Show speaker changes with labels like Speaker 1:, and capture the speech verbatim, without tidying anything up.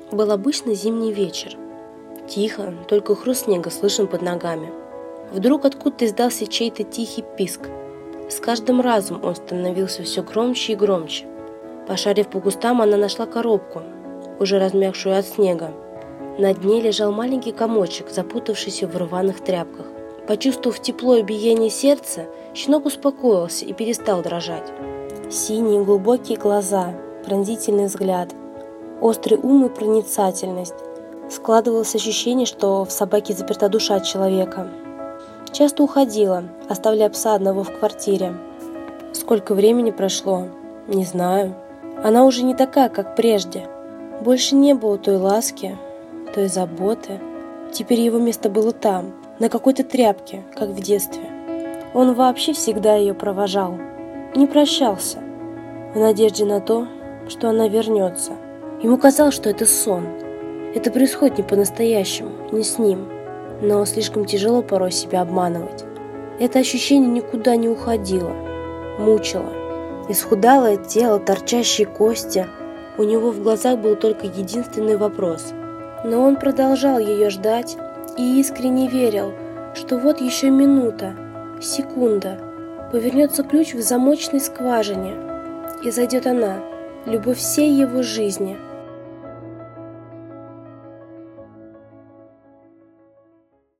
Speaker 1: Был обычный зимний вечер. Тихо, только хруст снега слышен под ногами. Вдруг откуда-то издался чей-то тихий писк. С каждым разом он становился все громче и громче. Пошарив по кустам, она нашла коробку, уже размягшую от снега. На дне лежал маленький комочек, запутавшийся в рваных тряпках. Почувствовав тепло и биение сердца, щенок успокоился и перестал дрожать. Синие глубокие глаза, пронзительный взгляд, острый ум и проницательность. Складывалось ощущение, что в собаке заперта душа человека. Часто уходила, оставляя пса одного в квартире. Сколько времени прошло, не знаю. Она уже не такая, как прежде. Больше не было той ласки, той заботы. Теперь его место было там, на какой-то тряпке, как в детстве. Он вообще всегда ее провожал, не прощался, в надежде на то, что она вернется. Ему казалось, что это сон. Это происходит не по-настоящему, не с ним. Но слишком тяжело порой себя обманывать. Это ощущение никуда не уходило, мучило. Исхудалое тело, торчащие кости. У него в глазах был только единственный вопрос. Но он продолжал ее ждать и искренне верил, что вот еще минута, секунда, повернется ключ в замочной скважине, и зайдет она, любовь всей его жизни.